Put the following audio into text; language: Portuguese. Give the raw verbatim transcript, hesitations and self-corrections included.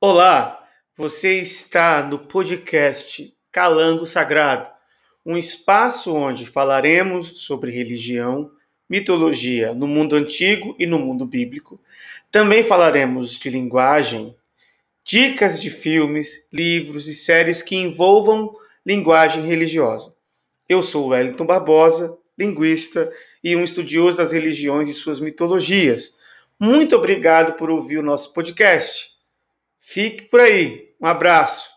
Olá, você está no podcast Calango Sagrado, um espaço onde falaremos sobre religião, mitologia no mundo antigo e no mundo bíblico. Também falaremos de linguagem, dicas de filmes, livros e séries que envolvam linguagem religiosa. Eu sou Wellington Barbosa, linguista e um estudioso das religiões e suas mitologias. Muito obrigado por ouvir o nosso podcast. Fique por aí. Um abraço.